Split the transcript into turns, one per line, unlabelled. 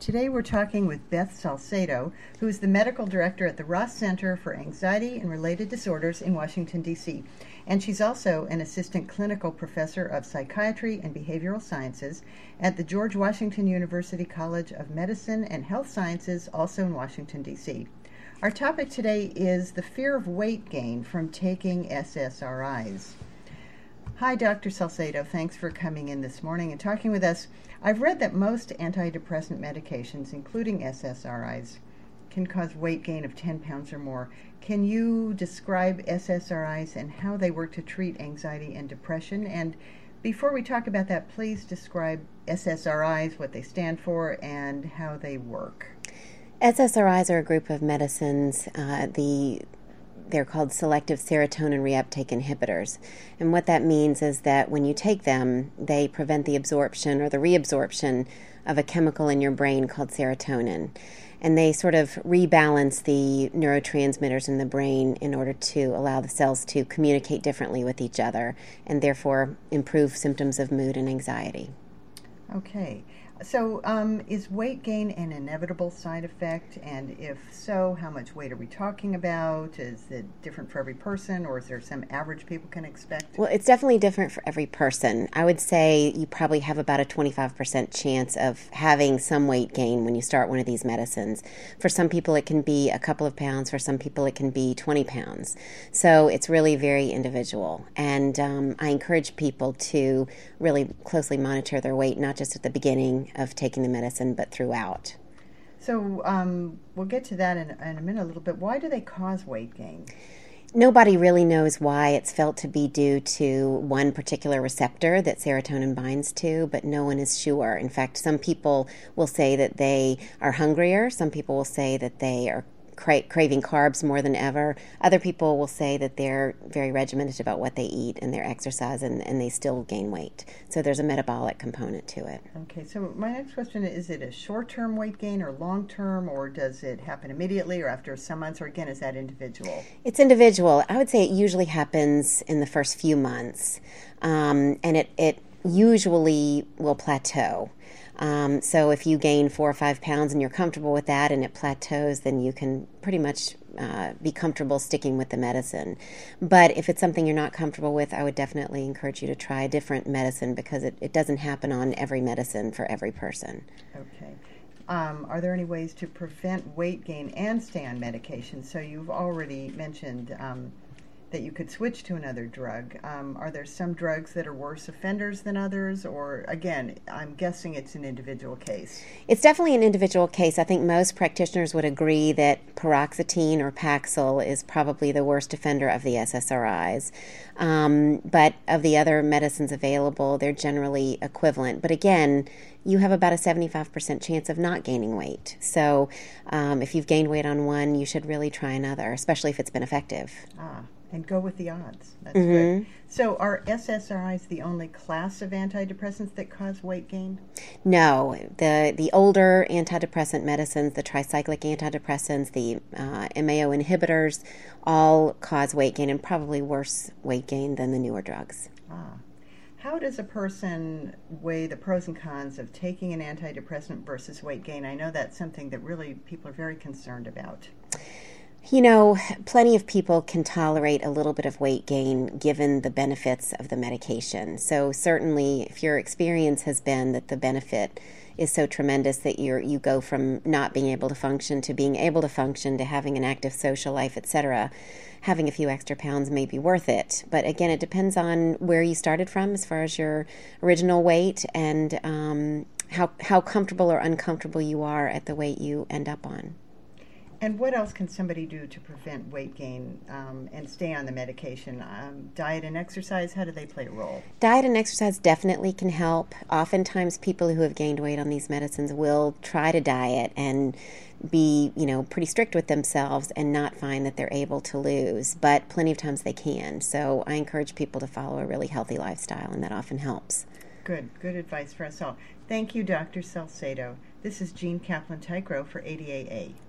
Today we're talking with Beth Salcedo, who is the medical director at the Ross Center for Anxiety and Related Disorders in Washington, D.C. And she's also an assistant clinical professor of psychiatry and behavioral sciences at the George Washington University College of Medicine and Health Sciences, also in Washington, D.C. Our topic today is the fear of weight gain from taking SSRIs. Hi, Dr. Salcedo. Thanks for coming in this morning and talking with us. I've read that most antidepressant medications, including SSRIs, can cause weight gain of 10 pounds or more. Can you describe SSRIs and how they work to treat anxiety and depression? And before we talk about that, please describe SSRIs, what they stand for, and how they work.
SSRIs are a group of medicines. They're called selective serotonin reuptake inhibitors. And what that means is that when you take them, they prevent the absorption or the reabsorption of a chemical in your brain called serotonin. And they sort of rebalance the neurotransmitters in the brain in order to allow the cells to communicate differently with each other and therefore improve symptoms of mood and anxiety.
Okay. So is weight gain an inevitable side effect? And if so, how much weight are we talking about? Is it different for every person, or is there some average people can expect?
Well, it's definitely different for every person. I would say you probably have about a 25% chance of having some weight gain when you start one of these medicines. For some people, it can be a couple of pounds. For some people, it can be 20 pounds. So it's really very individual. And I encourage people to really closely monitor their weight, not just at the beginning of taking the medicine, but throughout.
So we'll get to that in a minute a little bit. Why do they cause weight gain?
Nobody really knows why. It's felt to be due to one particular receptor that serotonin binds to, but no one is sure. In fact, some people will say that they are hungrier. Some people will say that they are craving carbs more than ever. Other people will say that they're very regimented about what they eat and their exercise, and they still gain weight. So there's a metabolic component to it.
Okay, so my next question is it a short-term weight gain or long-term, or does it happen immediately or after some months, or again, is that individual?
It's individual. I would say it usually happens in the first few months, and it usually will plateau. So if you gain 4 or 5 pounds and you're comfortable with that and it plateaus, then you can pretty much be comfortable sticking with the medicine. But if it's something you're not comfortable with, I would definitely encourage you to try a different medicine because it doesn't happen on every medicine for every person.
Okay. Are there any ways to prevent weight gain and stay on medication? So you've already mentioned that you could switch to another drug. Are there some drugs that are worse offenders than others? Or, again, I'm guessing it's an individual case.
It's definitely an individual case. I think most practitioners would agree that paroxetine or Paxil is probably the worst offender of the SSRIs. But of the other medicines available, they're generally equivalent. But again, you have about a 75% chance of not gaining weight. So if you've gained weight on one, you should really try another, especially if it's been effective.
And go with the odds. That's good. So are SSRIs the only class of antidepressants that cause weight gain?
No. The older antidepressant medicines, the tricyclic antidepressants, the MAO inhibitors, all cause weight gain and probably worse weight gain than the newer drugs.
How does a person weigh the pros and cons of taking an antidepressant versus weight gain? I know that's something that really people are very concerned about.
You know, plenty of people can tolerate a little bit of weight gain given the benefits of the medication. So certainly if your experience has been that the benefit is so tremendous that you go from not being able to function to being able to function to having an active social life, etc., having a few extra pounds may be worth it. But again, it depends on where you started from as far as your original weight and how comfortable or uncomfortable you are at the weight you end up on.
And what else can somebody do to prevent weight gain and stay on the medication? Diet and exercise, how do they play a role?
Diet and exercise definitely can help. Oftentimes people who have gained weight on these medicines will try to diet and be, pretty strict with themselves and not find that they're able to lose. But plenty of times they can. So I encourage people to follow a really healthy lifestyle, and that often helps.
Good advice for us all. Thank you, Dr. Salcedo. This is Jean Kaplan-Tykro for ADAA.